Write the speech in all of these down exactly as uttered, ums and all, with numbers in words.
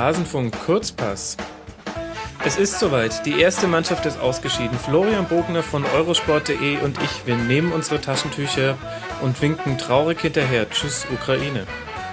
Rasenfunk Kurzpass. Es ist soweit. Die erste Mannschaft ist ausgeschieden. Florian Bogner von eurosport punkt de und ich, wir nehmen unsere Taschentücher und winken traurig hinterher. Tschüss, Ukraine.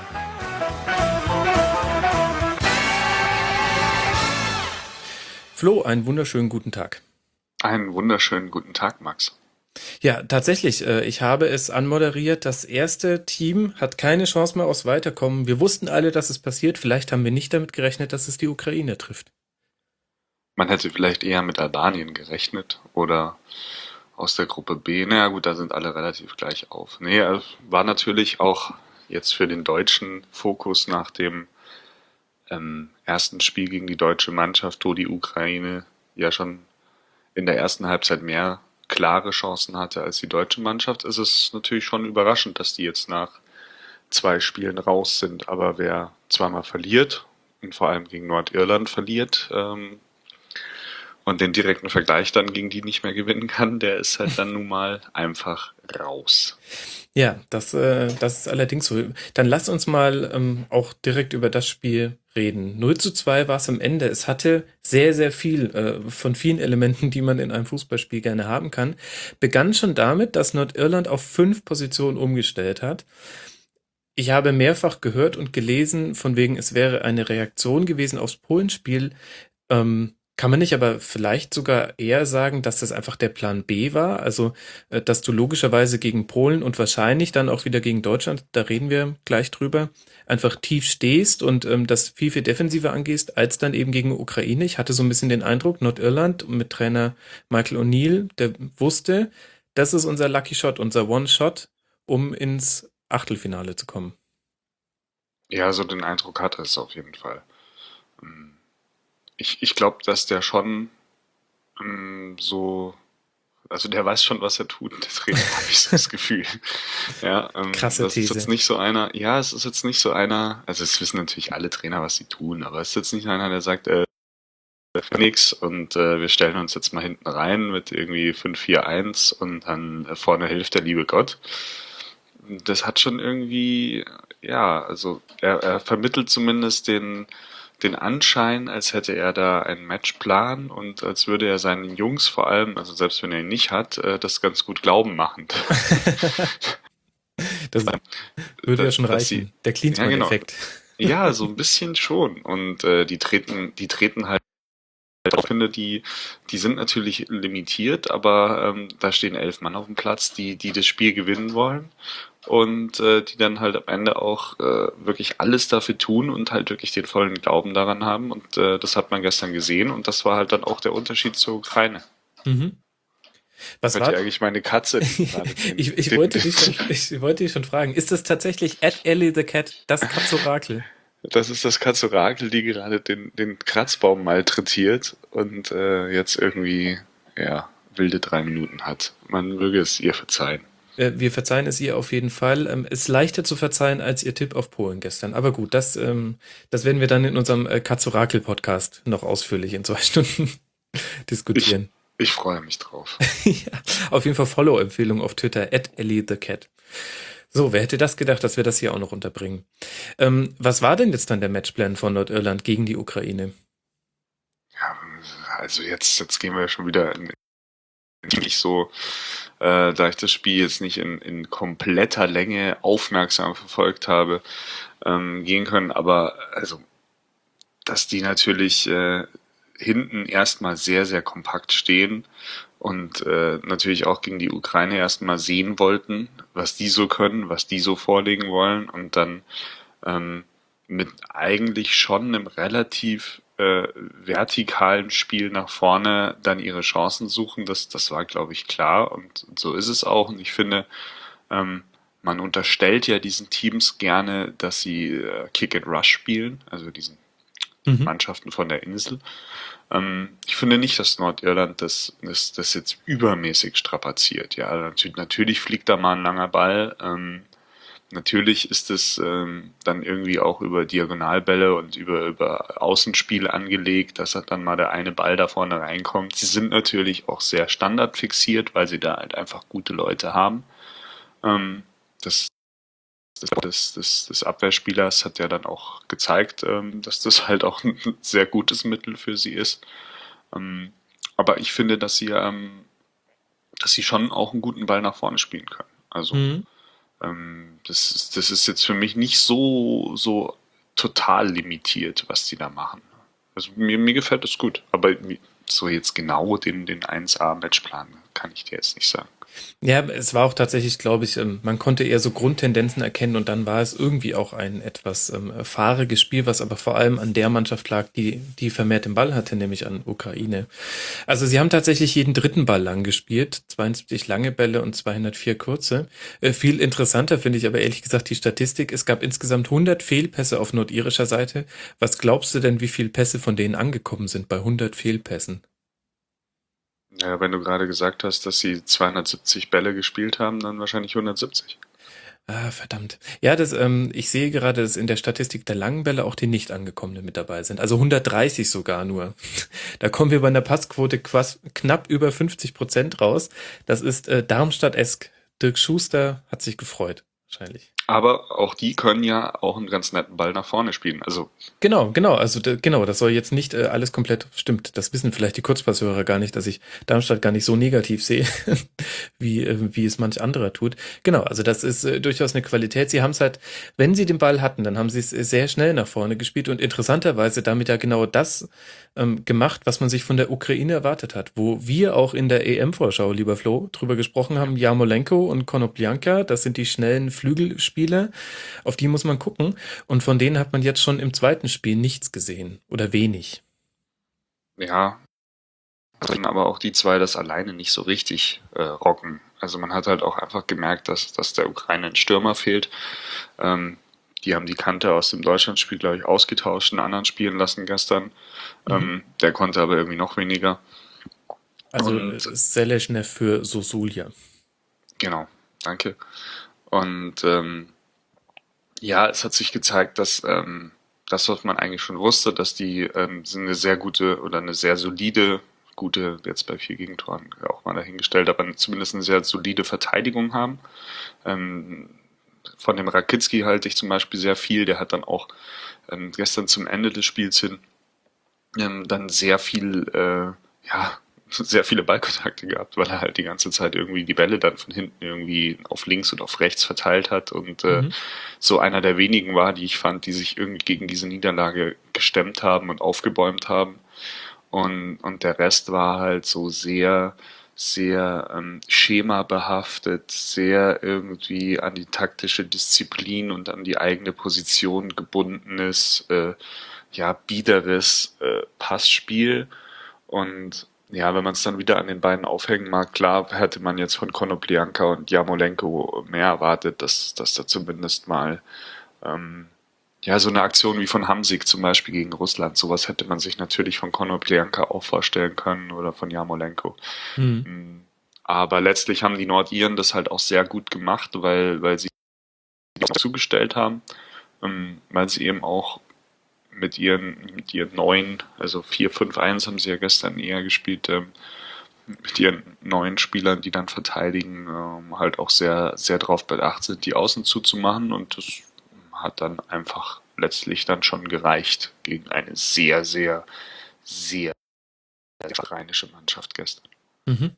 Flo, einen wunderschönen guten Tag. Einen wunderschönen guten Tag, Max. Ja, tatsächlich. äh, Ich habe es anmoderiert. Das erste Team hat keine Chance mehr aufs Weiterkommen. Wir wussten alle, dass es passiert. Vielleicht haben wir nicht damit gerechnet, dass es die Ukraine trifft. Man hätte vielleicht eher mit Albanien gerechnet oder aus der Gruppe B. Na ja, gut, da sind alle relativ gleich auf. Nee, äh, war natürlich auch jetzt für den deutschen Fokus nach dem ähm, ersten Spiel gegen die deutsche Mannschaft, wo die Ukraine ja schon in der ersten Halbzeit mehr klare Chancen hatte als die deutsche Mannschaft, ist es natürlich schon überraschend, dass die jetzt nach zwei Spielen raus sind. Aber wer zweimal verliert und vor allem gegen Nordirland verliert, ähm, und den direkten Vergleich dann gegen die nicht mehr gewinnen kann, der ist halt dann nun mal einfach raus. Ja, das, äh, das ist allerdings so. Dann lass uns mal ähm, auch direkt über das Spiel reden. null zu zwei war es am Ende. Es hatte sehr, sehr viel äh, von vielen Elementen, die man in einem Fußballspiel gerne haben kann. Begann schon damit, dass Nordirland auf fünf Positionen umgestellt hat. Ich habe mehrfach gehört und gelesen, von wegen, es wäre eine Reaktion gewesen aufs Polenspiel. Ähm, kann man nicht aber vielleicht sogar eher sagen, dass das einfach der Plan B war? Also, äh, dass du logischerweise gegen Polen und wahrscheinlich dann auch wieder gegen Deutschland, da reden wir gleich drüber, einfach tief stehst und ähm, das viel, viel defensiver angehst, als dann eben gegen Ukraine. Ich hatte so ein bisschen den Eindruck, Nordirland mit Trainer Michael O'Neill, der wusste, das ist unser Lucky Shot, unser One-Shot, um ins Achtelfinale zu kommen. Ja, so den Eindruck hatte es auf jeden Fall. Ähm, Ich, ich glaube, dass der schon ähm, so, also der weiß schon, was er tut, der Trainer, habe ich so das Gefühl. Ja, ähm, Krasse das ist jetzt These. nicht so einer, ja, es ist jetzt nicht so einer, also es wissen natürlich alle Trainer, was sie tun, aber es ist jetzt nicht einer, der sagt, äh, nix und äh, wir stellen uns jetzt mal hinten rein mit irgendwie fünf vier eins und dann äh, vorne hilft der liebe Gott. Das hat schon irgendwie, ja, also er, er vermittelt zumindest den, den Anschein, als hätte er da einen Matchplan und als würde er seinen Jungs vor allem, also selbst wenn er ihn nicht hat, äh, das ganz gut glauben machen. Das würde ja Da- schon dass sie, reichen. Der ja genau, Klinsmann-Effekt. ja, so ein bisschen schon. Und äh, die treten, die treten halt, ich finde, die, die sind natürlich limitiert, aber ähm, da stehen elf Mann auf dem Platz, die, die das Spiel gewinnen wollen und äh, die dann halt am Ende auch äh, wirklich alles dafür tun und halt wirklich den vollen Glauben daran haben. Und äh, das hat man gestern gesehen und das war halt dann auch der Unterschied zur Ukraine. Mhm. Was Hört ihr war? eigentlich meine Katze, die gerade den, ich, ich den, wollte den dich schon, ich wollte dich schon fragen, ist das tatsächlich at Ellie the Cat, das Katzorakel? das ist das Katzorakel, die gerade den, den Kratzbaum malträtiert und äh, jetzt irgendwie, ja, wilde drei Minuten hat. Man möge es ihr verzeihen. Äh, Wir verzeihen es ihr auf jeden Fall. Ähm, Ist leichter zu verzeihen als ihr Tipp auf Polen gestern. Aber gut, das, ähm, das werden wir dann in unserem äh, Katzorakel-Podcast noch ausführlich in zwei Stunden Ich, diskutieren. ich freue mich drauf. Ja, auf jeden Fall Follow-Empfehlung auf Twitter, at Ellie the Cat. So, wer hätte das gedacht, dass wir das hier auch noch unterbringen? Ähm, was war denn jetzt dann der Matchplan von Nordirland gegen die Ukraine? Ja, also jetzt, jetzt gehen wir schon wieder in, nicht so, äh, da ich das Spiel jetzt nicht in, in kompletter Länge aufmerksam verfolgt habe, ähm, gehen können. Aber also, dass die natürlich äh, hinten erstmal sehr, sehr kompakt stehen und äh, natürlich auch gegen die Ukraine erstmal sehen wollten, was die so können, was die so vorlegen wollen und dann ähm, mit eigentlich schon einem relativ äh, vertikalen Spiel nach vorne dann ihre Chancen suchen, das, das war, glaube ich, klar und so ist es auch. Und ich finde, ähm, man unterstellt ja diesen Teams gerne, dass sie äh, Kick and Rush spielen, also diesen Mhm. Mannschaften von der Insel. Ähm, ich finde nicht, dass Nordirland das, das, das jetzt übermäßig strapaziert. Ja, natürlich, natürlich fliegt da mal ein langer Ball. Ähm, Natürlich ist es ähm, dann irgendwie auch über Diagonalbälle und über, über Außenspiel angelegt, dass halt dann mal der eine Ball da vorne reinkommt. Sie sind natürlich auch sehr standardfixiert, weil sie da halt einfach gute Leute haben. Ähm, das des, des, des Abwehrspielers hat ja dann auch gezeigt, ähm, dass das halt auch ein sehr gutes Mittel für sie ist. Ähm, aber ich finde, dass sie, ähm, dass sie schon auch einen guten Ball nach vorne spielen können. Also Mhm. ähm, das, ist- das ist jetzt für mich nicht so, so total limitiert, was die da machen. Also mir, mir gefällt das gut. Aber so jetzt genau den, den eins A-Matchplan kann ich dir jetzt nicht sagen. Ja, es war auch tatsächlich, glaube ich, ähm, man konnte eher so Grundtendenzen erkennen und dann war es irgendwie auch ein etwas ähm, fahriges Spiel, was aber vor allem an der Mannschaft lag, die, die vermehrt den Ball hatte, nämlich an Ukraine. Also sie haben tatsächlich jeden dritten Ball lang gespielt, zweiundsiebzig lange Bälle und zweihundertvier kurze. Äh, viel interessanter finde ich aber ehrlich gesagt die Statistik. Es gab insgesamt hundert Fehlpässe auf nordirischer Seite. Was glaubst du denn, wie viele Pässe von denen angekommen sind bei hundert Fehlpässen? Ja, wenn du gerade gesagt hast, dass sie zweihundertsiebzig Bälle gespielt haben, dann wahrscheinlich hundertsiebzig. Ah, verdammt. Ja, das, ähm, ich sehe gerade, dass in der Statistik der langen Bälle auch die nicht angekommenen mit dabei sind. Also hundertdreißig sogar nur. Da kommen wir bei einer Passquote quas, knapp über fünfzig Prozent raus. Das ist äh, Darmstadt-esk. Dirk Schuster hat sich gefreut, wahrscheinlich. Aber auch die können ja auch einen ganz netten Ball nach vorne spielen. Also, Genau, genau, also d- genau, das soll jetzt nicht äh, alles komplett, stimmt, das wissen vielleicht die Kurzpasshörer gar nicht, dass ich Darmstadt gar nicht so negativ sehe, wie, äh, wie es manch anderer tut. Genau, also das ist äh, durchaus eine Qualität. Sie haben es halt, wenn sie den Ball hatten, dann haben sie es äh, sehr schnell nach vorne gespielt und interessanterweise damit ja genau das ähm, gemacht, was man sich von der Ukraine erwartet hat, wo wir auch in der E M-Vorschau, lieber Flo, drüber gesprochen haben, Jarmolenko und Konoplyanka, das sind die schnellen Flügelspieler, auf die muss man gucken. Und von denen hat man jetzt schon im zweiten Spiel nichts gesehen oder wenig. ja, können aber auch die zwei das alleine nicht so richtig äh, rocken. Also man hat halt auch einfach gemerkt, dass, dass der Ukraine ein Stürmer fehlt. Ähm, die haben die Kante aus dem Deutschlandspiel, glaube ich, ausgetauscht, einen anderen spielen lassen gestern. Mhm. Ähm, der konnte aber irgendwie noch weniger. Also äh, Und Seleshnev für Sosulia. genau, danke. Und ähm, ja, es hat sich gezeigt, dass ähm, das, was man eigentlich schon wusste, dass die ähm, sind eine sehr gute oder eine sehr solide, gute, jetzt bei vier Gegentoren auch mal dahingestellt, aber zumindest eine sehr solide Verteidigung haben. Ähm, von dem Rakitzki halte ich zum Beispiel sehr viel. Der hat dann auch ähm, gestern zum Ende des Spiels hin ähm, dann sehr viel, äh, ja, sehr viele Ballkontakte gehabt, weil er halt die ganze Zeit irgendwie die Bälle dann von hinten irgendwie auf links und auf rechts verteilt hat und äh, Mhm. so einer der wenigen war, die ich fand, die sich irgendwie gegen diese Niederlage gestemmt haben und aufgebäumt haben. Und, und der Rest war halt so sehr, sehr ähm, schemabehaftet, sehr irgendwie an die taktische Disziplin und an die eigene Position gebundenes, äh, ja, biederes äh, Passspiel. Und ja, wenn man es dann wieder an den beiden aufhängen mag, klar hätte man jetzt von Konoplyanka und Jarmolenko mehr erwartet, dass, dass da zumindest mal ähm, ja, so eine Aktion wie von Hamsik zum Beispiel gegen Russland, sowas hätte man sich natürlich von Konoplyanka auch vorstellen können oder von Jarmolenko. Mhm. Mm, Aber letztlich haben die Nordiren das halt auch sehr gut gemacht, weil, weil sie zugestellt haben, ähm, weil sie eben auch mit ihren, mit ihren neuen, also vier fünf eins haben sie ja gestern eher gespielt, ähm, mit ihren neuen Spielern, die dann verteidigen, ähm, halt auch sehr, sehr darauf bedacht sind, die Außen zuzumachen und das hat dann einfach letztlich dann schon gereicht gegen eine sehr, sehr, sehr rheinische Mannschaft gestern. Mhm.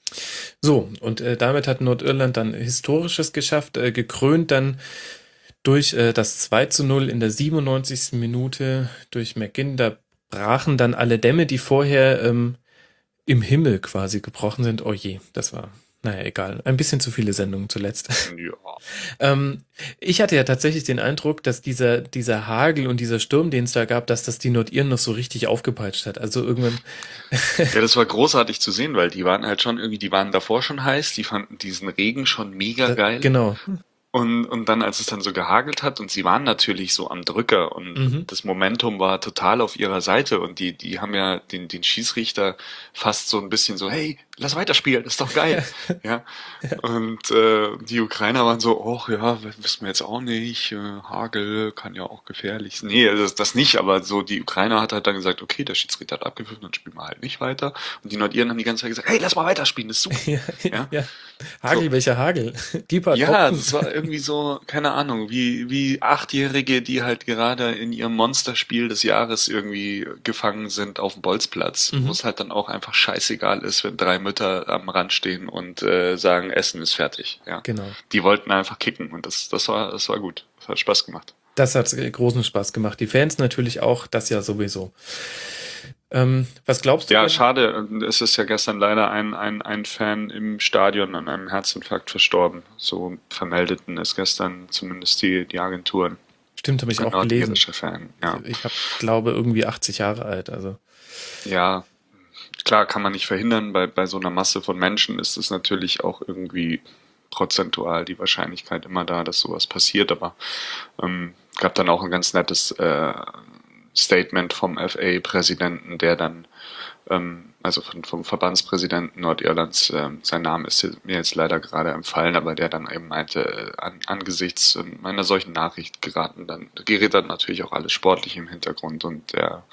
So, und äh, damit hat Nordirland dann Historisches geschafft, äh, gekrönt dann durch äh, das zwei zu null in der siebenundneunzigsten Minute durch McGinn. Da brachen dann alle Dämme, die vorher ähm, im Himmel quasi gebrochen sind. Oh je, das war, naja, egal. Ein bisschen zu viele Sendungen zuletzt. Ja. Ähm, ich hatte ja tatsächlich den Eindruck, dass dieser, dieser Hagel und dieser Sturm, den es da gab, dass das die Nordiren noch so richtig aufgepeitscht hat. Also irgendwann. Ja, das war großartig zu sehen, weil die waren halt schon irgendwie, die waren davor schon heiß, die fanden diesen Regen schon mega Da, geil. genau. Und, und dann, als es dann so gehagelt hat, und sie waren natürlich so am Drücker und, Mhm. und das Momentum war total auf ihrer Seite und die, die haben ja den, den Schießrichter fast so ein bisschen so, hey, lass weiterspielen, das ist doch geil. Ja. Und äh, die Ukrainer waren so, oh ja, wissen wir jetzt auch nicht, äh, Hagel kann ja auch gefährlich sein. Nee, das, das nicht, aber so die Ukrainer hat halt dann gesagt, okay, der Schiedsrichter hat abgepfiffen, dann spielen wir halt nicht weiter. Und die Nordiren haben die ganze Zeit gesagt, hey, lass mal weiterspielen, das ist super. Ja, Ja. ja. Hagel, So. welcher Hagel? Gib halt Ja, Tropfen. das war irgendwie so, keine Ahnung, wie, wie Achtjährige, die halt gerade in ihrem Monsterspiel des Jahres irgendwie gefangen sind auf dem Bolzplatz, wo Mhm. es halt dann auch einfach scheißegal ist, wenn drei Mütter am Rand stehen und äh, sagen, Essen ist fertig. Ja. Genau. Die wollten einfach kicken und das, das war, das war gut. Das hat Spaß gemacht. Das hat großen Spaß gemacht. Die Fans natürlich auch, das ja sowieso. Ähm, was glaubst du Ja, denn? schade. Es ist ja gestern leider ein, ein, ein Fan im Stadion an einem Herzinfarkt verstorben. So vermeldeten es gestern zumindest die, die Agenturen. Stimmt, habe ich Ein auch gelesen. nordirischer Fan, ja. Ich hab, glaube, irgendwie achtzig Jahre alt. Also Ja, klar kann man nicht verhindern. Bei, bei so einer Masse von Menschen ist es natürlich auch irgendwie prozentual die Wahrscheinlichkeit immer da, dass sowas passiert. Aber ähm, gab dann auch ein ganz nettes äh, Statement vom F A-Präsidenten, der dann, ähm, also von, vom Verbandspräsidenten Nordirlands, ähm, sein Name ist mir jetzt leider gerade entfallen, aber der dann eben meinte, äh, an, angesichts ähm, einer solchen Nachricht geraten dann, gerät dann natürlich auch alles sportlich im Hintergrund und der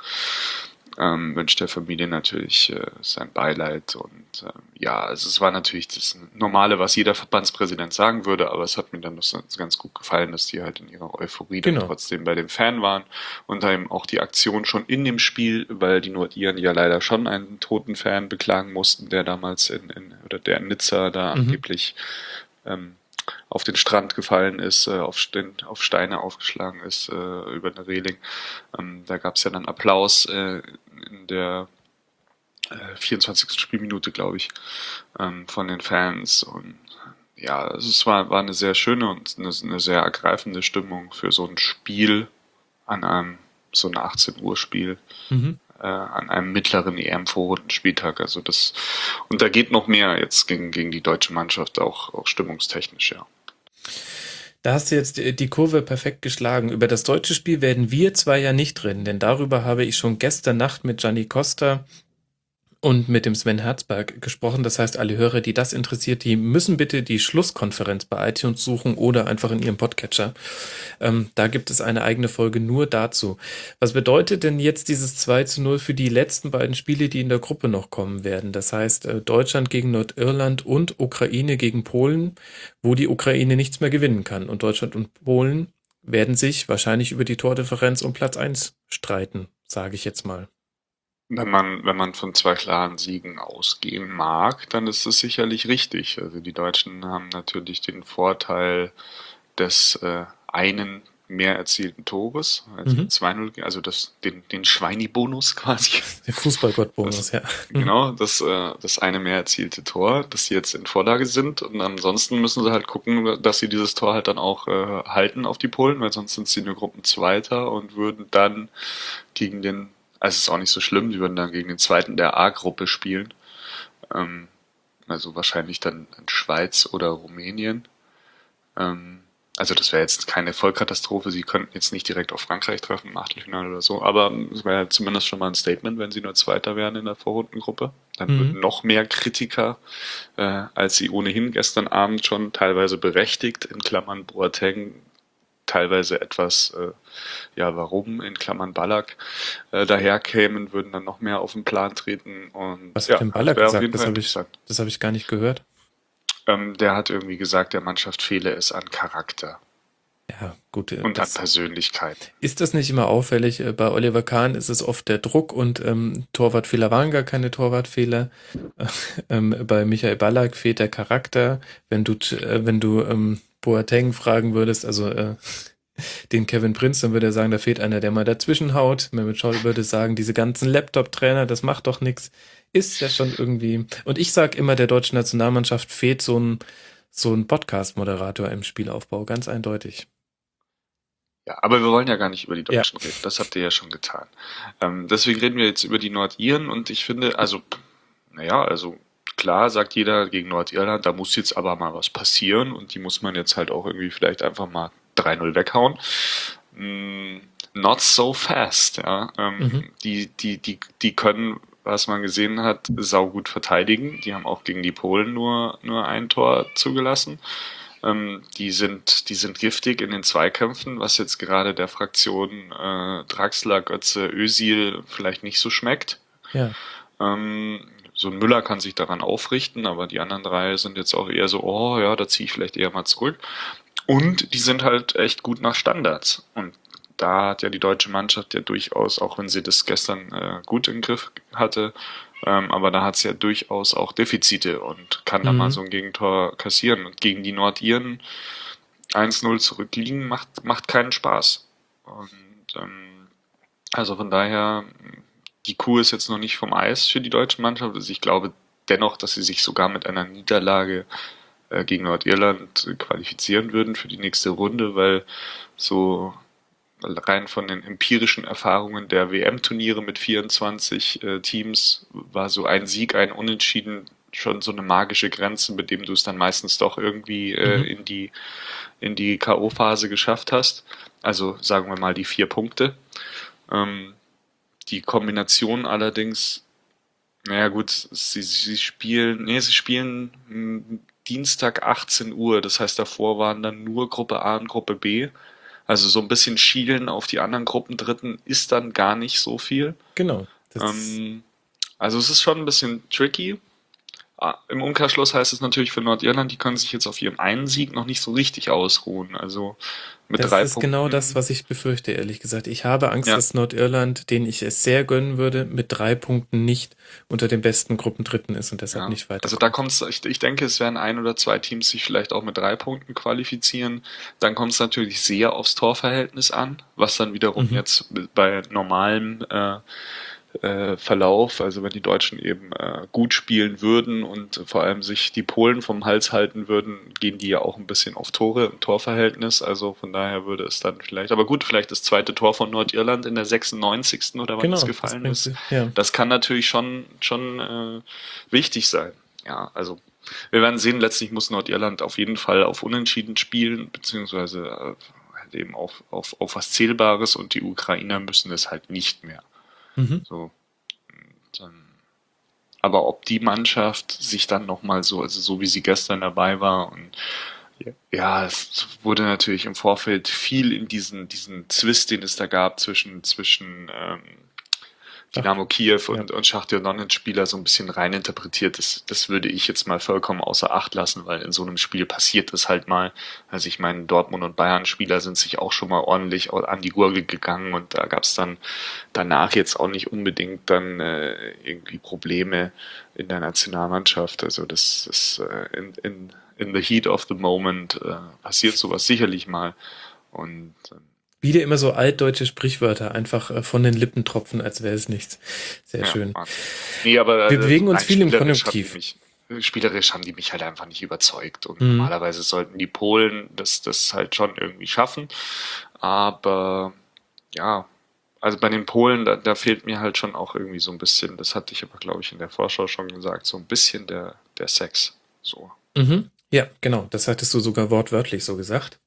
ähm, wünscht der Familie natürlich äh, sein Beileid und ähm, ja, also es war natürlich das Normale, was jeder Verbandspräsident sagen würde, aber es hat mir dann noch so ganz gut gefallen, dass die halt in ihrer Euphorie dann genau. trotzdem bei dem Fan waren und da eben auch die Aktion schon in dem Spiel, weil die Nordiren ja leider schon einen toten Fan beklagen mussten, der damals in, in oder der in Nizza da Mhm. angeblich ähm, auf den Strand gefallen ist, äh, auf, Sten auf Steine aufgeschlagen ist, äh, über eine Reling. Ähm, da gab es ja dann Applaus äh, in der äh, vierundzwanzigsten Spielminute, glaube ich, ähm, von den Fans. Und ja, also es war, war eine sehr schöne und eine, eine sehr ergreifende Stimmung für so ein Spiel an einem, so ein achtzehn Uhr Spiel. Mhm. Äh, an einem mittleren E M-Vorrundenspieltag. Also das, und da geht noch mehr jetzt gegen, gegen die deutsche Mannschaft, auch, auch stimmungstechnisch, ja. Da hast du jetzt die die Kurve perfekt geschlagen. Über das deutsche Spiel werden wir zwei ja nicht reden, denn darüber habe ich schon gestern Nacht mit Gianni Costa und mit dem Sven Herzberg gesprochen. Das heißt, alle Hörer, die das interessiert, die müssen bitte die Schlusskonferenz bei iTunes suchen oder einfach in ihrem Podcatcher. Ähm, da gibt es eine eigene Folge nur dazu. Was bedeutet denn jetzt dieses zwei zu null für die letzten beiden Spiele, die in der Gruppe noch kommen werden? Das heißt, äh, Deutschland gegen Nordirland und Ukraine gegen Polen, wo die Ukraine nichts mehr gewinnen kann. Und Deutschland und Polen werden sich wahrscheinlich über die Tordifferenz um Platz eins streiten, sage ich jetzt mal. Wenn man, wenn man von zwei klaren Siegen ausgehen mag, dann ist das sicherlich richtig. Also die Deutschen haben natürlich den Vorteil des äh, einen mehr erzielten Tores, also Mhm. zwei null, also das, den, den Schweini-Bonus quasi. Der Fußballgott-Bonus, ja. Mhm. Genau, das, äh, das eine mehr erzielte Tor, dass sie jetzt in Vorlage sind. Und ansonsten müssen sie halt gucken, dass sie dieses Tor halt dann auch äh, halten auf die Polen, weil sonst sind sie nur Gruppenzweiter und würden dann gegen den, also es ist auch nicht so schlimm, die würden dann gegen den zweiten der A-Gruppe spielen. Ähm, also wahrscheinlich dann in Schweiz oder Rumänien. Ähm, also das wäre jetzt keine Vollkatastrophe, sie könnten jetzt nicht direkt auf Frankreich treffen im Achtelfinale oder so, aber es wäre zumindest schon mal ein Statement, wenn sie nur Zweiter wären in der Vorrundengruppe. Dann Mhm. würden noch mehr Kritiker, äh, als sie ohnehin gestern Abend schon teilweise berechtigt, in Klammern Boateng, teilweise etwas, äh, ja warum, in Klammern Ballack, äh, daherkämen, würden dann noch mehr auf den Plan treten. Und Was ja, hat denn das Ballack wäre auf gesagt? jeden Das Fall habe ich, interessant. das habe ich gar nicht gehört. Ähm, der hat irgendwie gesagt, der Mannschaft fehle es an Charakter Ja, gut. äh, und an Das, Persönlichkeit. ist das nicht immer auffällig? Äh, Bei Oliver Kahn ist es oft der Druck und ähm, Torwartfehler waren gar keine Torwartfehler. ähm, bei Michael Ballack fehlt der Charakter. Wenn du, äh, wenn du ähm, Boateng fragen würdest, also äh, den Kevin Prinz, dann würde er sagen, da fehlt einer, der mal dazwischen haut. Mehmet Scholl würde sagen, diese ganzen Laptop-Trainer, das macht doch nichts. Ist ja schon irgendwie. Und ich sag immer, der deutschen Nationalmannschaft fehlt so ein, so ein Podcast-Moderator im Spielaufbau, ganz eindeutig. Ja, aber wir wollen ja gar nicht über die Ja. Deutschen reden. Das habt ihr ja schon getan. Ähm, deswegen reden wir jetzt über die Nordiren und ich finde, also, naja, also klar sagt jeder gegen Nordirland, da muss jetzt aber mal was passieren und die muss man jetzt halt auch irgendwie vielleicht einfach mal drei null weghauen. Mm, not so fast, ja. Ähm, Mhm. die, die, die, die können was man gesehen hat, saugut verteidigen. Die haben auch gegen die Polen nur, nur ein Tor zugelassen. Ähm, die sind, die sind giftig in den Zweikämpfen, was jetzt gerade der Fraktion äh, Draxler, Götze, Özil vielleicht nicht so schmeckt. Ja. Ähm, so ein Müller kann sich daran aufrichten, aber die anderen drei sind jetzt auch eher so, oh ja, da ziehe ich vielleicht eher mal zurück. Und die sind halt echt gut nach Standards. Und da hat ja die deutsche Mannschaft ja durchaus, auch wenn sie das gestern äh, gut im Griff hatte, ähm, aber da hat es ja durchaus auch Defizite und kann da mal Mhm. so ein Gegentor kassieren. Und gegen die Nordiren eins null zurückliegen, macht, macht keinen Spaß. Und ähm, also von daher, die Kuh ist jetzt noch nicht vom Eis für die deutsche Mannschaft. Also ich glaube dennoch, dass sie sich sogar mit einer Niederlage äh, gegen Nordirland qualifizieren würden für die nächste Runde, weil so rein von den empirischen Erfahrungen der W M-Turniere mit vierundzwanzig äh, Teams war so ein Sieg, ein Unentschieden schon so eine magische Grenze, mit dem du es dann meistens doch irgendwie äh, Mhm. in die in die K O-Phase geschafft hast. Also sagen wir mal die vier Punkte. Ähm, die Kombination allerdings, naja gut, sie, sie spielen, nee, sie spielen m, Dienstag achtzehn Uhr, das heißt davor waren dann nur Gruppe A und Gruppe B. Also so ein bisschen schielen auf die anderen Gruppendritten ist dann gar nicht so viel. Genau. Das Ähm, also es ist schon ein bisschen tricky. Ah, im Umkehrschluss heißt es natürlich für Nordirland, die können sich jetzt auf ihrem einen Sieg noch nicht so richtig ausruhen. Also mit Das drei ist genau das, Punkten, was ich befürchte, ehrlich gesagt. Ich habe Angst, ja, dass Nordirland, denen ich es sehr gönnen würde, mit drei Punkten nicht unter den besten Gruppendritten ist und deshalb ja. nicht Also da weiterkommt. kommt's, ich, ich denke, es werden ein oder zwei Teams sich vielleicht auch mit drei Punkten qualifizieren. Dann kommt es natürlich sehr aufs Torverhältnis an, was dann wiederum Mhm. jetzt bei normalem äh, äh, Verlauf, also wenn die Deutschen eben äh, gut spielen würden und vor allem sich die Polen vom Hals halten würden, gehen die ja auch ein bisschen auf Tore im Torverhältnis. Also von daher würde es dann vielleicht, aber gut, vielleicht das zweite Tor von Nordirland in der sechsundneunzigsten oder wann es Genau, das gefallen bringt ist. sie. Ja. Das kann natürlich schon, schon äh, wichtig sein. Ja, also wir werden sehen, letztlich muss Nordirland auf jeden Fall auf Unentschieden spielen, beziehungsweise äh, halt eben auf, auf, auf was Zählbares und die Ukrainer müssen es halt nicht mehr. Mhm. So, dann, aber ob die Mannschaft sich dann nochmal so, also so wie sie gestern dabei war und ja, es wurde natürlich im Vorfeld viel in diesen, diesen Zwist, den es da gab zwischen, zwischen ähm, Ach, Dynamo Kiew ja. und, und Schachtar Donetsk-Spieler so ein bisschen reininterpretiert. Das, das würde ich jetzt mal vollkommen außer Acht lassen, weil in so einem Spiel passiert das halt mal. Also ich meine, Dortmund und Bayern-Spieler sind sich auch schon mal ordentlich an die Gurgel gegangen und da gab es dann danach jetzt auch nicht unbedingt dann äh, irgendwie Probleme in der Nationalmannschaft. Also das ist äh, in, in, in the heat of the moment äh, passiert sowas sicherlich mal. Und ähm, Wieder immer so altdeutsche Sprichwörter, einfach äh, von den Lippen tropfen, als wäre es nichts. Sehr ja, schön. Wahnsinn. Nee, aber Wir äh, bewegen uns rein viel im spielerisch haben die Konjunktiv. mich, spielerisch haben die mich halt einfach nicht überzeugt. Und Mhm. normalerweise sollten die Polen das, das halt schon irgendwie schaffen. Aber ja, also bei den Polen, da, da fehlt mir halt schon auch irgendwie so ein bisschen, das hatte ich aber, glaube ich, in der Vorschau schon gesagt, so ein bisschen der, der Sex. So. Mhm. Ja, genau. Das hattest du sogar wortwörtlich so gesagt.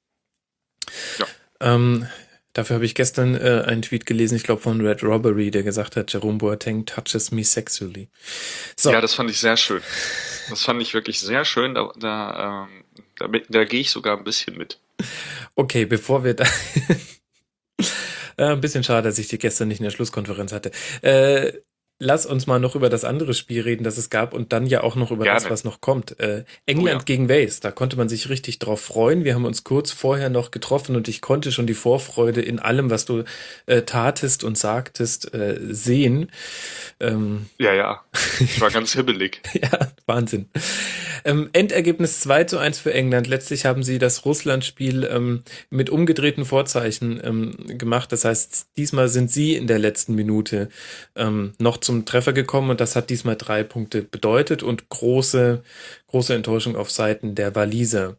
Ja. Ähm, dafür habe ich gestern äh, einen Tweet gelesen, ich glaube von Red Robbery, der gesagt hat, Jerome Boateng touches me sexually. So, Ja, das fand ich sehr schön. Das fand ich wirklich sehr schön. Da, da, ähm, da, da gehe ich sogar ein bisschen mit. okay, bevor wir da... äh, ein bisschen schade, dass ich die gestern nicht in der Schlusskonferenz hatte. Äh, lass uns mal noch über das andere Spiel reden, das es gab und dann ja auch noch über das, Gerne. was noch kommt. Äh, Oh ja. England gegen Wales, da konnte man sich richtig drauf freuen. Wir haben uns kurz vorher noch getroffen und ich konnte schon die Vorfreude in allem, was du äh, tatest und sagtest, äh, sehen. Ähm, Ja, ja. Ich war ganz hibbelig. ja, Wahnsinn. Ähm, Endergebnis zwei zu eins für England. Letztlich haben sie das Russland-Spiel ähm, mit umgedrehten Vorzeichen ähm, gemacht. Das heißt, diesmal sind sie in der letzten Minute ähm, noch zum Treffer gekommen und das hat diesmal drei Punkte bedeutet und große, große Enttäuschung auf Seiten der Waliser.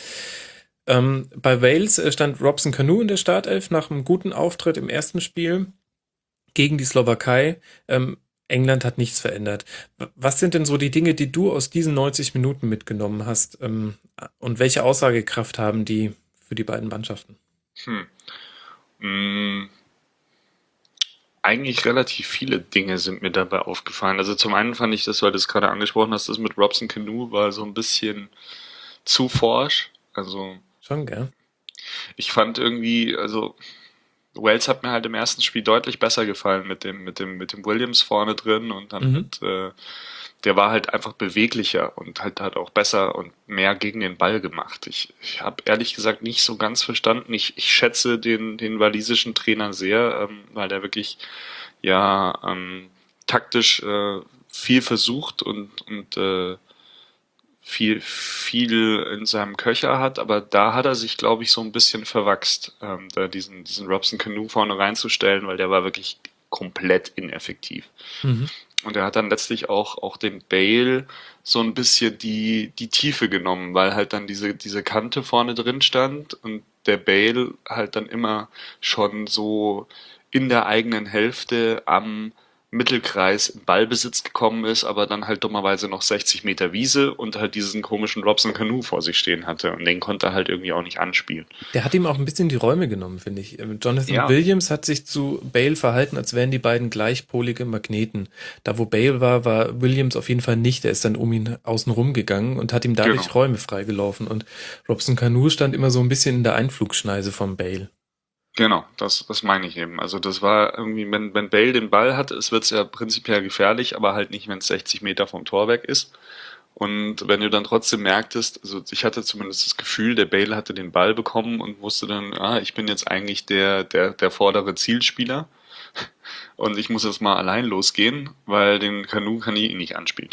Ähm, bei Wales äh, stand Robson Kanu in der Startelf nach einem guten Auftritt im ersten Spiel gegen die Slowakei. Ähm, England hat nichts verändert. Was sind denn so die Dinge, die du aus diesen neunzig Minuten mitgenommen hast? Ähm, und welche Aussagekraft haben die für die beiden Mannschaften? Hm. Mm, eigentlich relativ viele Dinge sind mir dabei aufgefallen. Also zum einen fand ich das, weil du es gerade angesprochen hast, das mit Robson Canoe war so ein bisschen zu forsch. Also Schon, gell? ich fand irgendwie, also Wales hat mir halt im ersten Spiel deutlich besser gefallen mit dem, mit dem, mit dem Williams vorne drin und dann Mhm. mit, äh, der war halt einfach beweglicher und halt hat auch besser und mehr gegen den Ball gemacht. Ich, ich habe ehrlich gesagt nicht so ganz verstanden. Ich, ich schätze den, den walisischen Trainer sehr, ähm, weil der wirklich ja ähm, taktisch äh, viel versucht und, und äh, viel, viel in seinem Köcher hat, aber da hat er sich, glaube ich, so ein bisschen verwachst, ähm, da diesen, diesen Robson Canoe vorne reinzustellen, weil der war wirklich komplett ineffektiv. Mhm. Und er hat dann letztlich auch, auch dem Bale so ein bisschen die, die Tiefe genommen, weil halt dann diese, diese Kante vorne drin stand und der Bale halt dann immer schon so in der eigenen Hälfte am Mittelkreis in Ballbesitz gekommen ist, aber dann halt dummerweise noch sechzig Meter Wiese und halt diesen komischen Robson Canoe vor sich stehen hatte und den konnte er halt irgendwie auch nicht anspielen. Der hat ihm auch ein bisschen die Räume genommen, finde ich. Ähm, Jonathan Ja, Williams hat sich zu Bale verhalten, als wären die beiden gleichpolige Magneten. Da, wo Bale war, war Williams auf jeden Fall nicht. Der ist dann um ihn außen rum gegangen und hat ihm dadurch genau. Räume freigelaufen. Und Robson Canoe stand immer so ein bisschen in der Einflugschneise von Bale. Genau, das, das meine ich eben. Also das war irgendwie, wenn, wenn Bale den Ball hat, es wird's ja prinzipiell gefährlich, aber halt nicht, wenn es sechzig Meter vom Tor weg ist. Und wenn du dann trotzdem merktest, also ich hatte zumindest das Gefühl, der Bale hatte den Ball bekommen und wusste dann, ah, ich bin jetzt eigentlich der, der, der vordere Zielspieler und ich muss jetzt mal allein losgehen, weil den Kanu kann ich ihn nicht anspielen.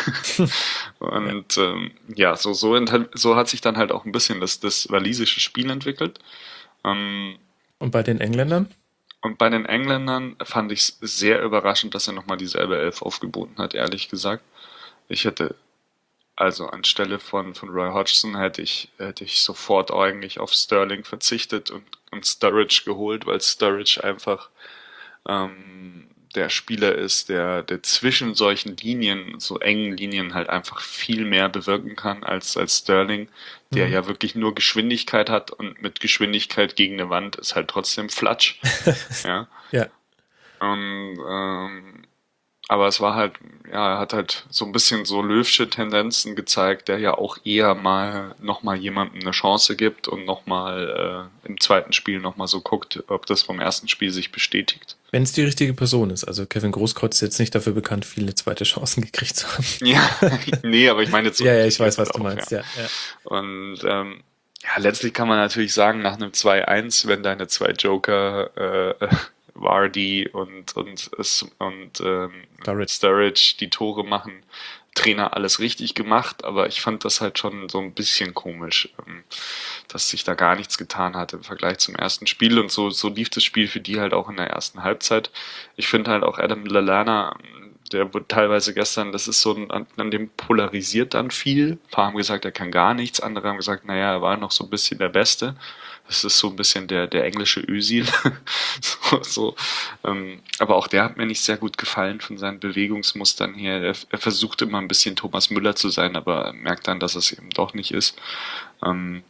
Ja. Und ähm, ja, so, so, ent- so hat sich dann halt auch ein bisschen das, das walisische Spiel entwickelt. Ähm, Und bei den Engländern? und bei den Engländern fand ich es sehr überraschend, dass er nochmal dieselbe Elf aufgeboten hat, ehrlich gesagt. Ich hätte, also anstelle von, von Roy Hodgson hätte ich, hätte ich sofort eigentlich auf Sterling verzichtet und, und Sturridge geholt, weil Sturridge einfach ähm, der Spieler ist, der, der zwischen solchen Linien, so engen Linien halt einfach viel mehr bewirken kann als, als Sterling, der Mhm. ja wirklich nur Geschwindigkeit hat und mit Geschwindigkeit gegen eine Wand ist halt trotzdem Flatsch. Ja. Ja. Und ähm, aber es war halt, ja, er hat halt so ein bisschen so Löwsche Tendenzen gezeigt, der ja auch eher mal nochmal jemandem eine Chance gibt und nochmal äh, im zweiten Spiel nochmal so guckt, ob das vom ersten Spiel sich bestätigt. Wenn es die richtige Person ist. Also Kevin Großkreuz ist jetzt nicht dafür bekannt, viele zweite Chancen gekriegt zu haben. Ja, nee, aber ich meine jetzt so Ja, ja, ich weiß, umgekehrt was halt du auch, ja. meinst. Ja, ja. Und ähm, ja, letztlich kann man natürlich sagen, nach einem zwei eins, wenn deine zwei Joker, äh, Vardy und, und, es- und ähm, Sturridge. Sturridge die Tore machen, Trainer alles richtig gemacht, aber ich fand das halt schon so ein bisschen komisch, ähm, dass sich da gar nichts getan hat im Vergleich zum ersten Spiel und so, so lief das Spiel für die halt auch in der ersten Halbzeit. Ich finde halt auch Adam Lallana, der wurde teilweise gestern, das ist so ein, an, an dem polarisiert dann viel. Ein paar haben gesagt, er kann gar nichts, andere haben gesagt, naja, er war noch so ein bisschen der Beste. Das ist so ein bisschen der, der englische Özil. so, so. Ähm, aber auch der hat mir nicht sehr gut gefallen von seinen Bewegungsmustern her. Er, er versucht immer ein bisschen Thomas Müller zu sein, aber merkt dann, dass es eben doch nicht ist. Ähm,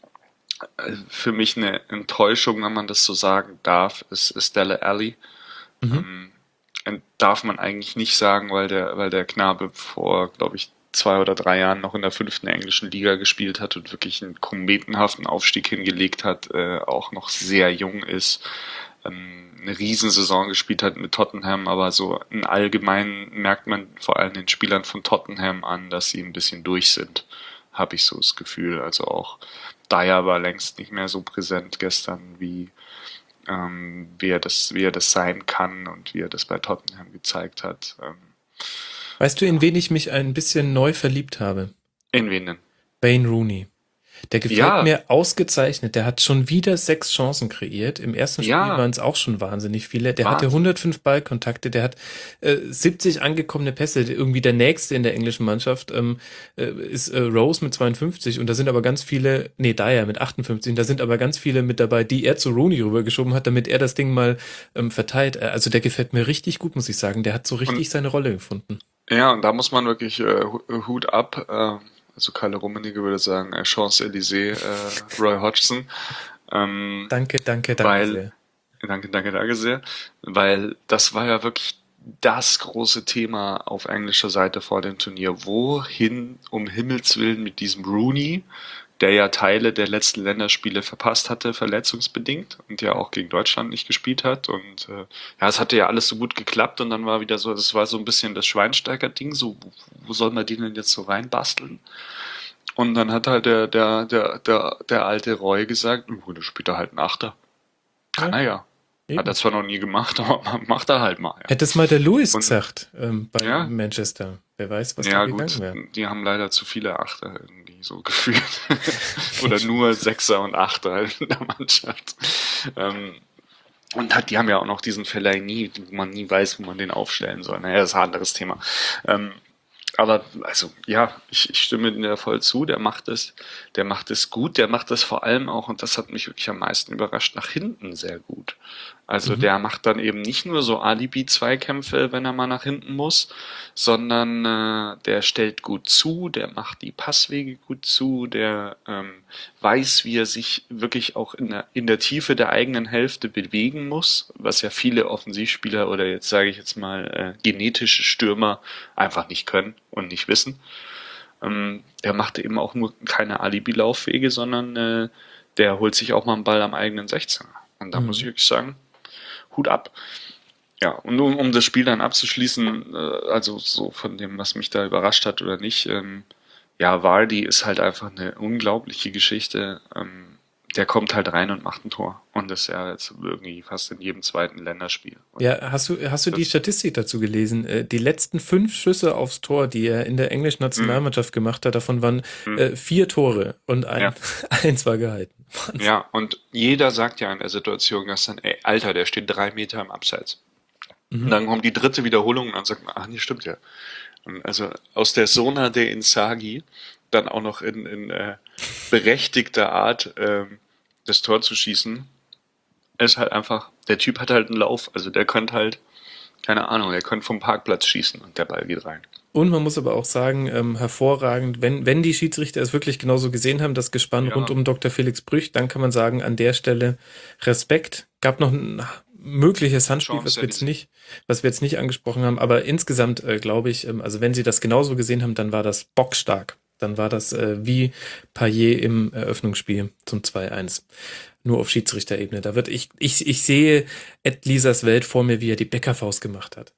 für mich eine Enttäuschung, wenn man das so sagen darf, ist, ist Dele Alli. Mhm. Ähm, darf man eigentlich nicht sagen, weil der, weil der Knabe vor, glaube ich, zwei oder drei Jahren noch in der fünften englischen Liga gespielt hat und wirklich einen kometenhaften Aufstieg hingelegt hat, äh, auch noch sehr jung ist, ähm, eine Riesensaison gespielt hat mit Tottenham, aber so im Allgemeinen merkt man vor allem den Spielern von Tottenham an, dass sie ein bisschen durch sind, habe ich so das Gefühl. Also auch Dyer war längst nicht mehr so präsent gestern wie ähm, wie er das, wie er das sein kann und wie er das bei Tottenham gezeigt hat. Ähm, Weißt du, in wen ich mich ein bisschen neu verliebt habe? in wen denn? Wayne Rooney. Der gefällt Ja, mir ausgezeichnet. Der hat schon wieder sechs Chancen kreiert. Im ersten Spiel ja, waren es auch schon wahnsinnig viele. Der hatte Wahnsinn. hundertfünf Ballkontakte. Der hat äh, siebzig angekommene Pässe. Irgendwie der nächste in der englischen Mannschaft ähm, äh, ist äh, Rose mit zweiundfünfzig. Und da sind aber ganz viele, nee, Dyer mit achtundfünfzig. Und da sind aber ganz viele mit dabei, die er zu Rooney rübergeschoben hat, damit er das Ding mal ähm, verteilt. Äh, Also der gefällt mir richtig gut, muss ich sagen. Der hat so Und richtig seine Rolle gefunden. ja, und da muss man wirklich äh, Hu- Hut ab. Äh, also Kalle Rummenigge würde sagen, äh, Champs-Élysées, äh, Roy Hodgson. Ähm, Danke, danke, danke weil sehr. Danke, danke, danke sehr, weil das war ja wirklich das große Thema auf englischer Seite vor dem Turnier. Wohin um Himmels Willen mit diesem Rooney, der ja Teile der letzten Länderspiele verpasst hatte, verletzungsbedingt und ja auch gegen Deutschland nicht gespielt hat. Und äh, ja, es hatte ja alles so gut geklappt und dann war wieder so, das war so ein bisschen das Schweinsteiger-Ding, so, wo, wo soll man den denn jetzt so reinbasteln? Und dann hat halt der, der, der, der, der alte Roy gesagt, oh, da spielt er halt einen Achter. Kann Ja, er ja. Hat er eben. zwar noch nie gemacht, aber macht er halt mal, ja. Hätte es mal der Lewis Und gesagt ähm, bei ja, Manchester. Wer weiß, was da ja gegangen gut, wäre. die haben leider zu viele Achter irgendwie so gefühlt. Oder nur Sechser und Achter in der Mannschaft. Ähm, und hat, die haben ja auch noch diesen Fellaini, wo man nie weiß, wo man den aufstellen soll. Naja, das ist ein anderes Thema. Ähm, aber also ja, ich, ich stimme dir voll zu, der macht es, der macht es gut, der macht es vor allem auch, und das hat mich wirklich am meisten überrascht, nach hinten sehr gut. Also Mhm. der macht dann eben nicht nur so Alibi-Zweikämpfe, wenn er mal nach hinten muss, sondern äh, der stellt gut zu, der macht die Passwege gut zu, der ähm, weiß, wie er sich wirklich auch in der, in der Tiefe der eigenen Hälfte bewegen muss, was ja viele Offensivspieler oder jetzt sage ich jetzt mal äh, genetische Stürmer einfach nicht können und nicht wissen. Ähm, der macht eben auch nur keine Alibi-Laufwege, sondern äh, der holt sich auch mal einen Ball am eigenen sechzehner. Und da muss ich Mhm. wirklich sagen, Hut ab. Ja, und um, um das Spiel dann abzuschließen, äh, also so von dem, was mich da überrascht hat oder nicht, ähm, ja, Vardy ist halt einfach eine unglaubliche Geschichte. Ähm, der kommt halt rein und macht ein Tor. Und das ist ja jetzt irgendwie fast in jedem zweiten Länderspiel. Und Ja, hast du, hast du die das, Statistik dazu gelesen? Äh, Die letzten fünf Schüsse aufs Tor, die er in der englischen mh, Nationalmannschaft gemacht hat, davon waren mh, äh, vier Tore und ein, ja. eins war gehalten. Wahnsinn. Ja, und jeder sagt ja in der Situation gestern, ey, Alter, der steht drei Meter im Abseits. Und Mhm. dann kommt die dritte Wiederholung und dann sagt man, ach nee, stimmt ja. Und also aus der Sona de Inzaghi dann auch noch in, in äh, berechtigter Art ähm, das Tor zu schießen, ist halt einfach, der Typ hat halt einen Lauf, also der könnte halt, keine Ahnung, der könnte vom Parkplatz schießen und der Ball geht rein. Und man muss aber auch sagen, ähm, hervorragend, wenn, wenn die Schiedsrichter es wirklich genauso gesehen haben, das Gespann rund Ja, um Doktor Felix Brüch, dann kann man sagen, an der Stelle Respekt. Gab noch ein mögliches Handspiel, Chance was wir jetzt Edison. nicht, was wir jetzt nicht angesprochen haben, aber insgesamt äh, glaube ich, ähm, also wenn sie das genauso gesehen haben, dann war das bockstark. Dann war das äh, wie Payet im Eröffnungsspiel zum zwei eins. Nur auf Schiedsrichterebene. Da wird ich, ich, ich sehe Ed Lisas Welt vor mir, wie er die Bäckerfaust gemacht hat.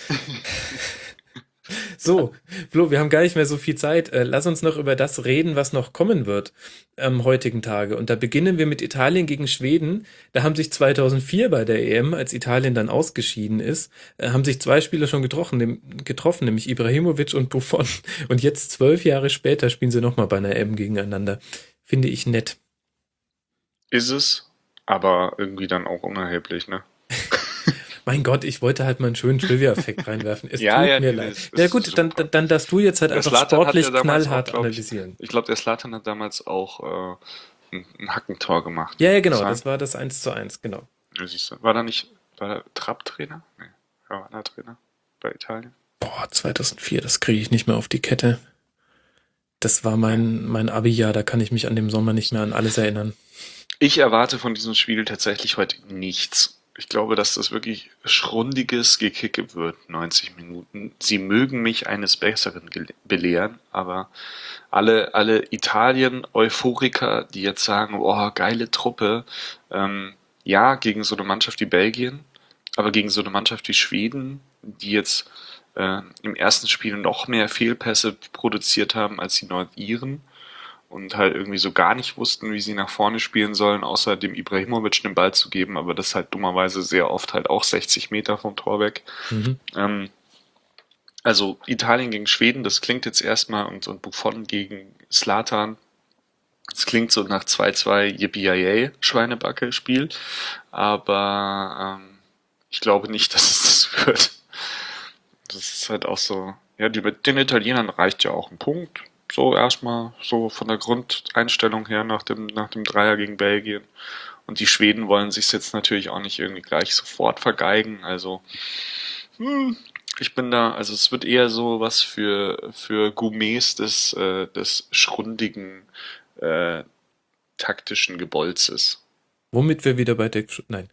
So, Flo, wir haben gar nicht mehr so viel Zeit. Äh, lass uns noch über das reden, was noch kommen wird am heutigen Tage. Und da beginnen wir mit Italien gegen Schweden. Da haben sich zweitausendvier bei der E M, als Italien dann ausgeschieden ist, äh, haben sich zwei Spieler schon getroffen, nem- getroffen, nämlich Ibrahimovic und Buffon. Und jetzt zwölf Jahre später spielen sie nochmal bei einer E M gegeneinander. Finde ich nett. Ist es, aber irgendwie dann auch unerheblich, ne? Mein Gott, ich wollte halt mal einen schönen Trivia-Effekt reinwerfen. Es Ja, tut ja, mir nee, nee, leid. ist, Ja ist gut, dann, super. dann, dann darfst du jetzt halt Der einfach Slatan hat ja sportlich damals auch, knallhart glaube ich, analysieren. ich glaube, der Slatan hat damals auch äh, ein, ein Hackentor gemacht. Ja, ja, Kann das genau, sein? das war das eins zu eins, genau. Ja, siehst du. War da nicht, war der Trapp-Trainer? Nee, wer war der Trainer bei Italien? Boah, zweitausendvier, das kriege ich nicht mehr auf die Kette. Das war Nee. mein, mein Abi-Jahr, da kann ich mich an dem Sommer nicht mehr an alles erinnern. Ich erwarte von diesem Spiel tatsächlich heute nichts. Ich glaube, dass das wirklich schrundiges Gekicke wird, neunzig Minuten. Sie mögen mich eines Besseren gele- belehren, aber alle, alle Italien-Euphoriker, die jetzt sagen, oh, geile Truppe, ähm, ja, gegen so eine Mannschaft wie Belgien, aber gegen so eine Mannschaft wie Schweden, die jetzt äh, im ersten Spiel noch mehr Fehlpässe produziert haben als die Nordiren und halt irgendwie so gar nicht wussten, wie sie nach vorne spielen sollen, außer dem Ibrahimovic den Ball zu geben, aber das halt dummerweise sehr oft halt auch sechzig Meter vom Tor weg. Mhm. Ähm, also Italien gegen Schweden, das klingt jetzt erstmal und, und Buffon gegen Zlatan, das klingt so nach zwei zwei Yippie Schweinebacke-Spiel, aber ähm, ich glaube nicht, dass es das wird. Das ist halt auch so, ja, die, mit den Italienern reicht ja auch ein Punkt. So erstmal, so von der Grundeinstellung her nach dem, nach dem Dreier gegen Belgien. Und die Schweden wollen sich jetzt natürlich auch nicht irgendwie gleich sofort vergeigen. Also, hm, ich bin da, also es wird eher so was für, für Gourmets des, äh, des schrundigen, äh, taktischen Gebolzes. Womit wir wieder bei der... Nein.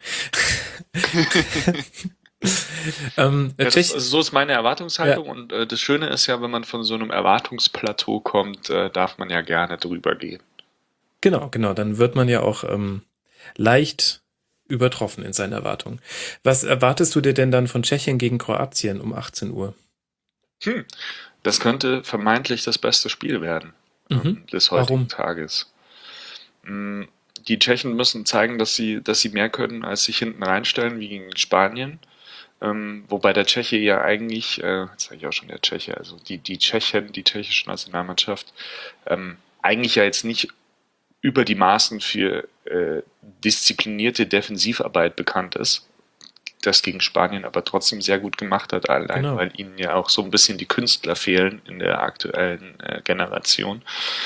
ähm, Ja, das, Tschech also so ist meine ja, Erwartungshaltung und äh, das Schöne ist ja, wenn man von so einem Erwartungsplateau kommt, äh, darf man ja gerne drüber gehen. genau, genau. Dann wird man ja auch ähm, leicht übertroffen in seinen Erwartungen. Was erwartest du dir denn dann von Tschechien gegen Kroatien um achtzehn Uhr? Hm. Das könnte vermeintlich das beste Spiel werden Mhm. ähm, des heutigen Warum? Tages. Mm, Die Tschechen müssen zeigen, dass sie, dass sie mehr können, als sich hinten reinstellen, wie gegen Spanien. Ähm, wobei der Tscheche ja eigentlich, äh, jetzt sage ich auch schon der Tscheche, also die, die Tschechen, die tschechische Nationalmannschaft, ähm, eigentlich ja jetzt nicht über die Maßen für äh, disziplinierte Defensivarbeit bekannt ist. Das gegen Spanien aber trotzdem sehr gut gemacht hat, allein Genau. weil ihnen ja auch so ein bisschen die Künstler fehlen in der aktuellen äh, Generation.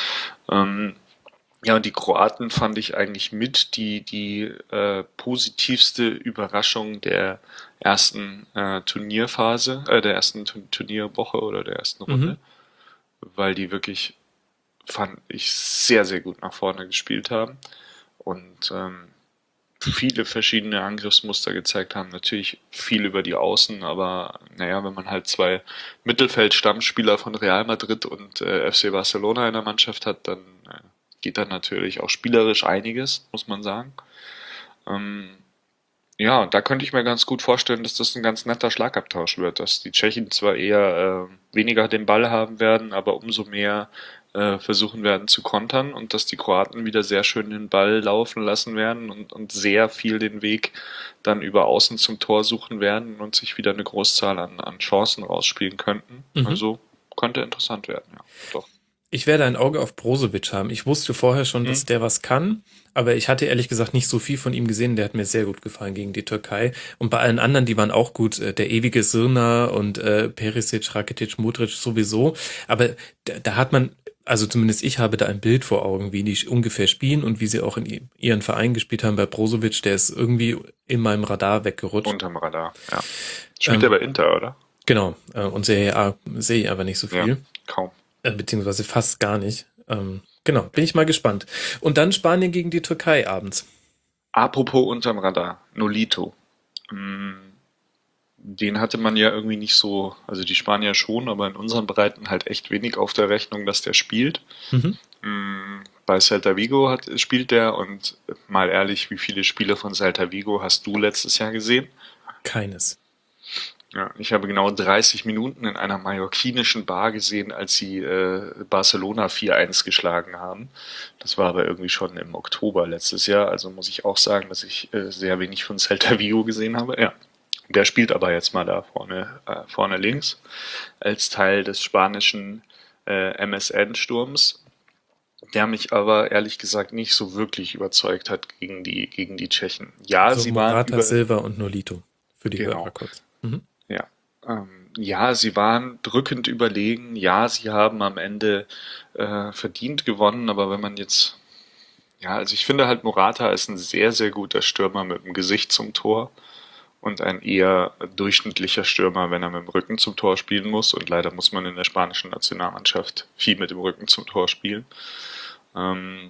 Ähm, ja, und die Kroaten fand ich eigentlich mit die, die äh, positivste Überraschung der ersten äh, Turnierphase, äh, der ersten Tu- Turnierwoche oder der ersten Mhm. Runde, weil die wirklich, fand ich, sehr, sehr gut nach vorne gespielt haben und ähm, viele verschiedene Angriffsmuster gezeigt haben. Natürlich viel über die Außen, aber naja, wenn man halt zwei Mittelfeld-Stammspieler von Real Madrid und äh, F C Barcelona in der Mannschaft hat, dann äh, geht da natürlich auch spielerisch einiges, muss man sagen. Ähm, ja, und da könnte ich mir ganz gut vorstellen, dass das ein ganz netter Schlagabtausch wird, dass die Tschechen zwar eher äh, weniger den Ball haben werden, aber umso mehr äh, versuchen werden zu kontern und dass die Kroaten wieder sehr schön den Ball laufen lassen werden und, und sehr viel den Weg dann über Außen zum Tor suchen werden und sich wieder eine Großzahl an, an Chancen rausspielen könnten. Mhm. Also könnte interessant werden, ja, doch. Ich werde ein Auge auf Brozovic haben. Ich wusste vorher schon, Hm? dass der was kann, aber ich hatte ehrlich gesagt nicht so viel von ihm gesehen. Der hat mir sehr gut gefallen gegen die Türkei. Und bei allen anderen, die waren auch gut. Äh, Der ewige Sirna und äh, Perisic, Rakitic, Modric sowieso. Aber da, da hat man, also zumindest ich habe da ein Bild vor Augen, wie die ungefähr spielen und wie sie auch in i- ihren Verein gespielt haben. Bei Brozovic, der ist irgendwie in meinem Radar weggerutscht. Unterm Radar, ja. Spielt er Ähm, bei Inter, oder? genau. Äh, und Serie A sehe ich aber nicht so Ja, viel. kaum. Äh, beziehungsweise fast gar nicht. Ähm, genau, bin ich mal gespannt. Und dann Spanien gegen die Türkei abends. Apropos unterm Radar, Nolito. Mm, Den hatte man ja irgendwie nicht so, also die Spanier schon, aber in unseren Breiten halt echt wenig auf der Rechnung, dass der spielt. Mhm. Mm, Bei Celta Vigo hat, spielt der und mal ehrlich, wie viele Spiele von Celta Vigo hast du letztes Jahr gesehen? Keines. Ja, ich habe genau dreißig Minuten in einer mallorquinischen Bar gesehen, als sie äh, Barcelona vier eins geschlagen haben. Das war aber irgendwie schon im Oktober letztes Jahr, also muss ich auch sagen, dass ich äh, sehr wenig von Celta Vigo gesehen habe. Ja, der spielt aber jetzt mal da vorne, äh, vorne links als Teil des spanischen äh, M S N-Sturms, der mich aber ehrlich gesagt nicht so wirklich überzeugt hat gegen die, gegen die Tschechen. Ja, Also sie waren Morata, über, Silva und Nolito. Für die Hörer genau, kurz. Mhm. ja. Ähm, ja, sie waren drückend überlegen. Ja, sie haben am Ende äh, verdient gewonnen, aber wenn man jetzt, ja, also ich finde halt Morata ist ein sehr, sehr guter Stürmer mit dem Gesicht zum Tor und ein eher durchschnittlicher Stürmer, wenn er mit dem Rücken zum Tor spielen muss. Und leider muss man in der spanischen Nationalmannschaft viel mit dem Rücken zum Tor spielen. Ähm,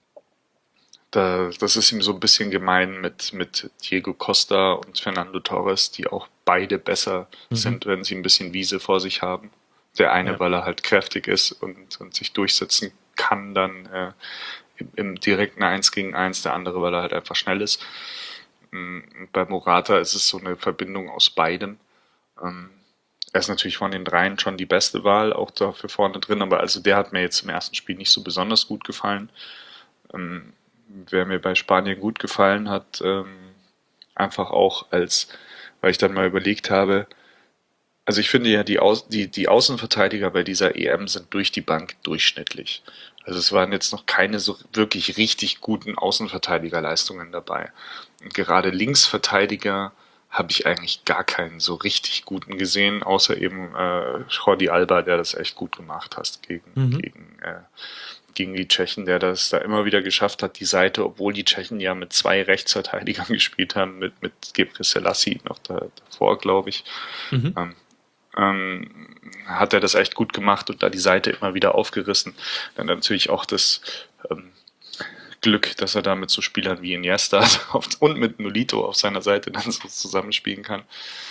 Da, das ist ihm so ein bisschen gemein mit, mit Diego Costa und Fernando Torres, die auch beide besser Mhm. sind, wenn sie ein bisschen Wiese vor sich haben. Der eine, Ja. weil er halt kräftig ist und, und sich durchsetzen kann, dann äh, im, im direkten Eins gegen Eins, der andere, weil er halt einfach schnell ist. Mm, Bei Morata ist es so eine Verbindung aus beidem. Ähm, Er ist natürlich von den dreien schon die beste Wahl, auch da für vorne drin, aber also der hat mir jetzt im ersten Spiel nicht so besonders gut gefallen. Ähm, Wer mir bei Spanien gut gefallen hat, ähm, einfach auch als, weil ich dann mal überlegt habe, also ich finde ja, die, Au die, die Außenverteidiger bei dieser E M sind durch die Bank durchschnittlich. Also es waren jetzt noch keine so wirklich richtig guten Außenverteidigerleistungen dabei. Und gerade Linksverteidiger habe ich eigentlich gar keinen so richtig guten gesehen, außer eben äh, Jordi Alba, der das echt gut gemacht hat gegen, Mhm. gegen äh, gegen die Tschechen, der das da immer wieder geschafft hat, die Seite, obwohl die Tschechen ja mit zwei Rechtsverteidigern gespielt haben, mit, mit Gebre Selassie noch da, davor, glaube ich, Mhm. ähm, ähm, hat er das echt gut gemacht und da die Seite immer wieder aufgerissen. Dann natürlich auch das ähm, Glück, dass er da mit so Spielern wie Iniesta und mit Nolito auf seiner Seite dann so zusammenspielen kann.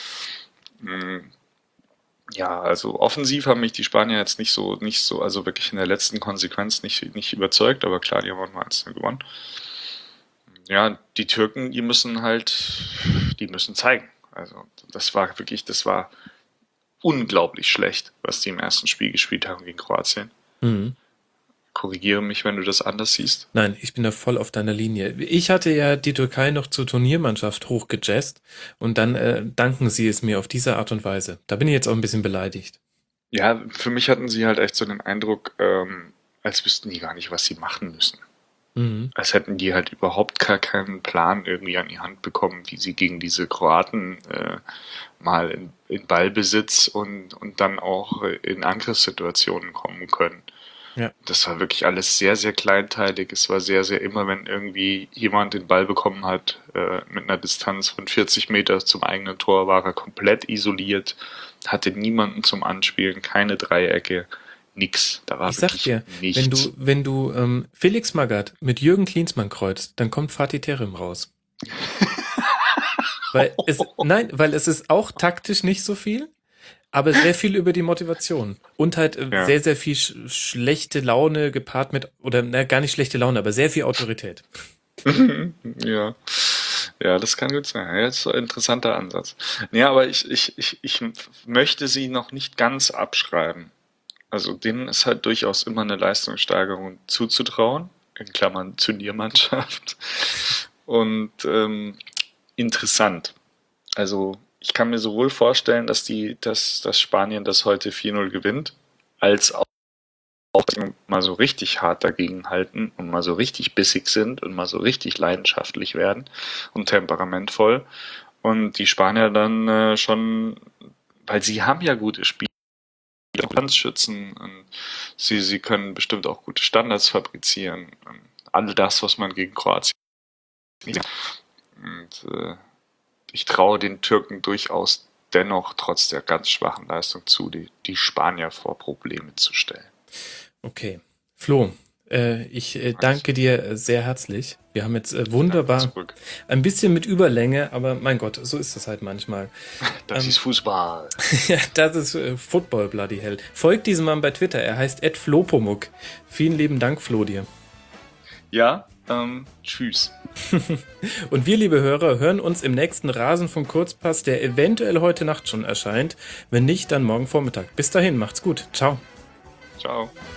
Ja, also offensiv haben mich die Spanier jetzt nicht so, nicht so, also wirklich in der letzten Konsequenz nicht, nicht überzeugt, aber klar, die haben auch mal eins gewonnen. Ja, die Türken, die müssen halt, die müssen zeigen. Also das war wirklich, das war unglaublich schlecht, was die im ersten Spiel gespielt haben gegen Kroatien. Mhm. Korrigiere mich, wenn du das anders siehst. Nein, ich bin da voll auf deiner Linie. Ich hatte ja die Türkei noch zur Turniermannschaft hochgejazzt und dann äh, danken sie es mir auf diese Art und Weise. Da bin ich jetzt auch ein bisschen beleidigt. Ja, für mich hatten sie halt echt so den Eindruck, ähm, als wüssten die gar nicht, was sie machen müssen. Mhm. Als hätten die halt überhaupt gar keinen Plan irgendwie an die Hand bekommen, wie sie gegen diese Kroaten äh, mal in, in Ballbesitz und, und dann auch in Angriffssituationen kommen können. Ja. Das war wirklich alles sehr, sehr kleinteilig. Es war sehr, sehr immer, wenn irgendwie jemand den Ball bekommen hat, äh, mit einer Distanz von vierzig Meter zum eigenen Tor, war er komplett isoliert, hatte niemanden zum Anspielen, keine Dreiecke, nix. Da war Ich sag wirklich dir, nichts. wenn du, wenn du ähm, Felix Magath mit Jürgen Klinsmann kreuzt, dann kommt Fatih Terim raus. weil es, nein, weil es ist auch taktisch nicht so viel, aber sehr viel über die Motivation. Und halt äh, Ja. sehr, sehr viel sch schlechte Laune gepaart mit, oder na, gar nicht schlechte Laune, aber sehr viel Autorität. Ja. Ja, das kann gut sein. Ja, das ist ein interessanter Ansatz. Ja, aber ich, ich, ich, ich möchte sie noch nicht ganz abschreiben. Also denen ist halt durchaus immer eine Leistungssteigerung zuzutrauen, in Klammern Turniermannschaft. Und ähm, interessant. Also ich kann mir sowohl vorstellen, dass die, dass, dass Spanien das heute vier null gewinnt, als auch mal so richtig hart dagegen halten und mal so richtig bissig sind und mal so richtig leidenschaftlich werden und temperamentvoll. Und die Spanier dann äh, schon, weil sie haben ja gute Spiele, Schützen, und sie, sie können bestimmt auch gute Standards fabrizieren. Und all das, was man gegen Kroatien nicht. Und äh, ich traue den Türken durchaus dennoch trotz der ganz schwachen Leistung zu, die, die Spanier vor Probleme zu stellen. Okay. Flo, äh, ich äh, danke dir sehr herzlich. Wir haben jetzt äh, wunderbar ein bisschen mit Überlänge, aber mein Gott, so ist das halt manchmal. Das ähm, ist Fußball. Ja, das ist äh, Football, bloody hell. Folgt diesem Mann bei Twitter, er heißt at flopomuk. Vielen lieben Dank, Flo, dir. Ja, ähm, tschüss. Und wir, liebe Hörer, hören uns im nächsten Rasenfunk Kurzpass, der eventuell heute Nacht schon erscheint. Wenn nicht, dann morgen Vormittag. Bis dahin, macht's gut. Ciao. Ciao.